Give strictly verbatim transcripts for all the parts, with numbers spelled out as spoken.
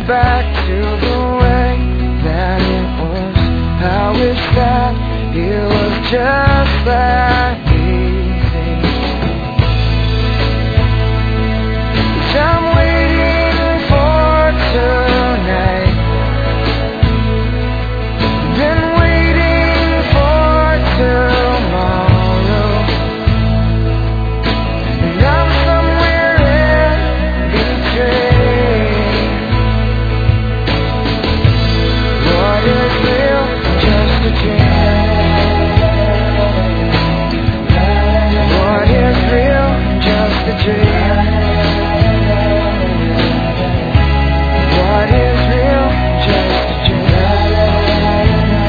back to the way that it was. I wish that it was just that easy. 'Cause I'm waiting for tonight. Been waiting for tomorrow. And I'm somewhere in between. What is real? Just a dream. What is real? Just a dream. What is real? Just a dream.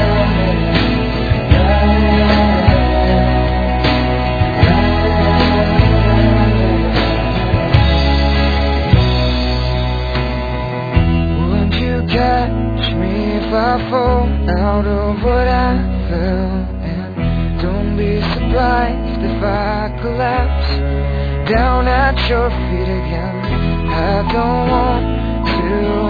Won't you catch me if I fall out of what I felt? And don't be surprised if I collapse down at your feet again. I don't want to